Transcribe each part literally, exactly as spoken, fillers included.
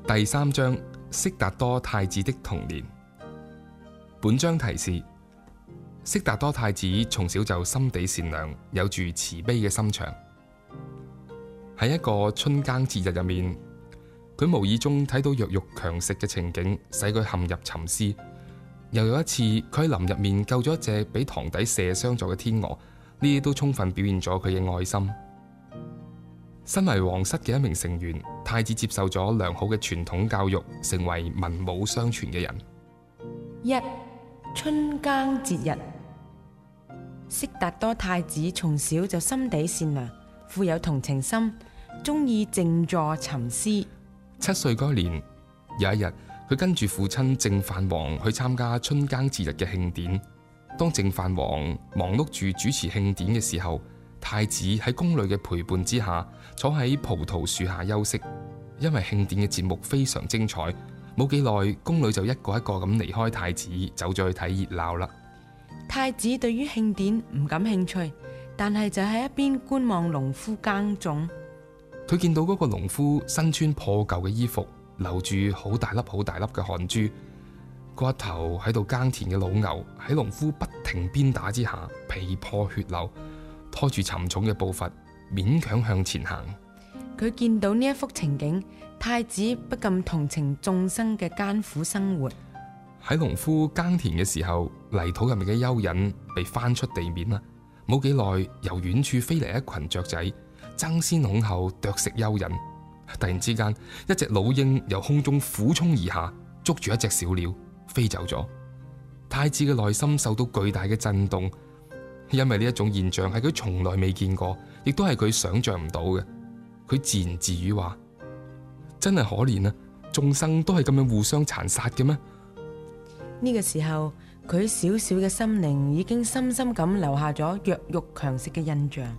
第三章，悉達多太子的童年。本章提示：悉達多太子從小就心地善良，有住慈悲嘅心腸。喺一個春耕節日入面，佢無意中睇到弱肉強食嘅情景，使佢陷入沉思。又有一次，佢喺林入面救咗一隻俾堂弟射傷咗嘅天鵝，呢啲都充分表現咗佢嘅愛心。身為皇室嘅一名成員，太子接受咗良好嘅傳統教育，成為文武雙全嘅人。 一、春耕節日。悉達多太子從小就心地善良，富有同情心，中意靜坐沉思。 七歲嗰年，有一日，佢跟住父親淨飯王去參加春耕節日嘅慶典。當淨飯王忙碌住主持慶典嘅時候，太子喺宮女嘅陪伴之下，坐喺葡萄樹下休息。因為慶典嘅節目非常精彩，冇幾耐，宮女就一個一個咁離開太子，走咗去睇熱鬧啦。 太子對於慶典唔感興趣，但係就喺一邊觀望農夫耕種。 佢見到嗰個農夫身穿破舊嘅衣服，流住好大粒好大粒嘅汗珠，嗰一頭喺度耕田嘅老牛喺農夫不停鞭打之下皮破血流，拖住沉重嘅步伐勉強向前行。 佢見到呢一幅情景，太子不禁同情眾生嘅艱苦生活。 喺農夫耕田嘅時候，泥土入面嘅蚯蚓被翻出地面啦。冇幾耐，由遠處飛嚟一群雀仔，爭先恐後啄食蚯蚓。突然之間，一隻老鷹由空中俯衝而下，捉住一隻小鳥，飛走咗。太子嘅內心受到巨大嘅震動，因為呢一種現象係佢從來未見過，亦都係佢想象唔到嘅。佢自言自語話：真係可憐啊！眾生都係咁樣互相殘殺嘅咩？ 呢個時候，佢小小嘅心靈已經深深咁留下咗弱肉強食嘅印象。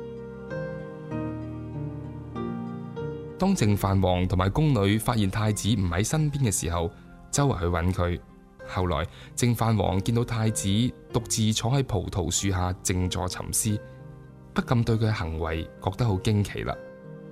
當淨飯王同埋宮女發現太子唔喺身邊嘅時候，周圍去揾佢。後來淨飯王見到太子獨自坐喺葡萄樹下靜坐沉思，不禁對佢嘅行為覺得好驚奇啦。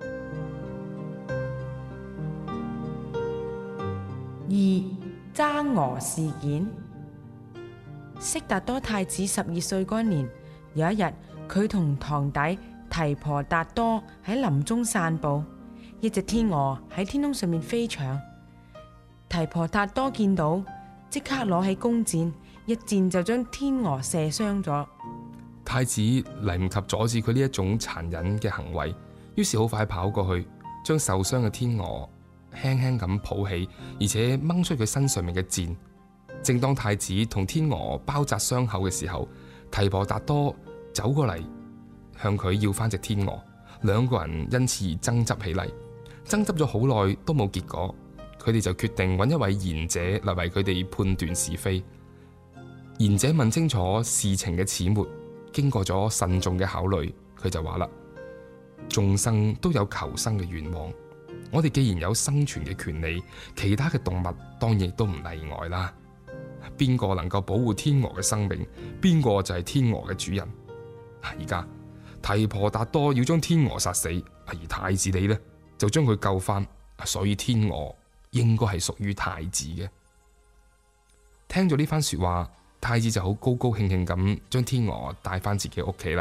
二、揸鵝事件。悉達多太子十二歲嗰年，有一日，佢同堂弟提婆達多喺林中散步，一隻天鵝喺天空上面飛翔。提婆達多見到，即刻攞起弓箭，一箭就將天鵝射傷咗。 太子嚟唔及阻止佢呢一種殘忍嘅行為，於是好快跑過去，將受傷嘅天鵝輕輕咁抱起，而且掹出佢身上面嘅箭。正當太子同天鵝包紮傷口嘅時候，提婆達多走過嚟向佢要翻隻天鵝，兩個人因此而爭執起嚟。爭執咗好耐都冇結果，佢哋就決定揾一位賢者嚟為佢哋判斷是非。賢者問清楚事情嘅始末，經過咗慎重嘅考慮，佢就話啦：眾生都有求生嘅願望，我哋既然有生存嘅權利，其他嘅動物當然亦都唔例外啦。邊個能夠保護天鵝嘅生命，邊個就係天鵝嘅主人。而家提婆達多要將天鵝殺死，而太子你呢就將佢救翻，所以天鵝應該係屬於太子嘅。聽咗呢番說話，太子就好高高興興咁將天鵝帶翻自己屋企啦。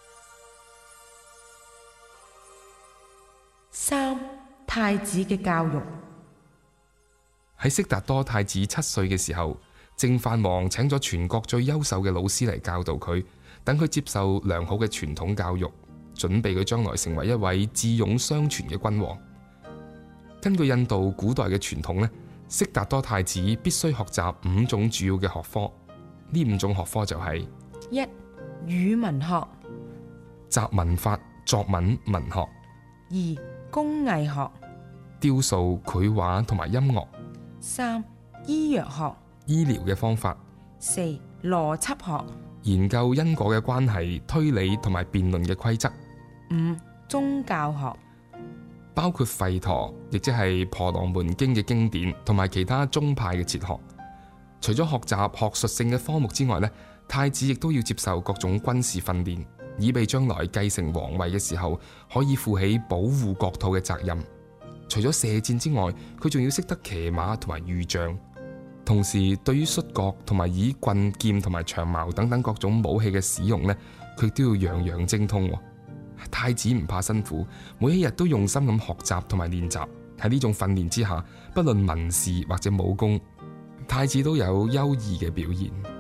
三、太子嘅教育。 喺悉達多太子七歲嘅時候，淨飯王請咗全國最優秀嘅老師嚟教導佢，等佢接受良好嘅傳統教育，準備佢將來成為一位智勇雙全嘅君王。根據印度古代嘅傳統呢，悉達多太子必須學習五種主要嘅學科。呢五種學科就係： 一、語文學； 習文法、作文、文學； 二、工藝學； 雕塑、繪畫同埋音樂； 三、醫藥學； 醫療嘅方法； 四、邏輯學； 研究因果嘅關係、推理同埋辯論嘅規則； 五、宗教學。 包括吠陀，亦即係婆羅門經嘅經典，同埋其他宗派嘅哲學。除咗學習學術性嘅科目之外呢，太子亦都要接受各種軍事訓練，以備將來繼承皇位嘅時候可以負起保護國土嘅責任。 除咗射箭之外，佢仲要識得騎馬同埋御將。同時，對於摔角同埋以棍劍同埋長矛等等各種武器嘅使用呢，佢都要樣樣精通。太子唔怕辛苦，每一日都用心咁學習同埋練習。喺呢種訓練之下，不論文事或者武功，太子都有優異嘅表現。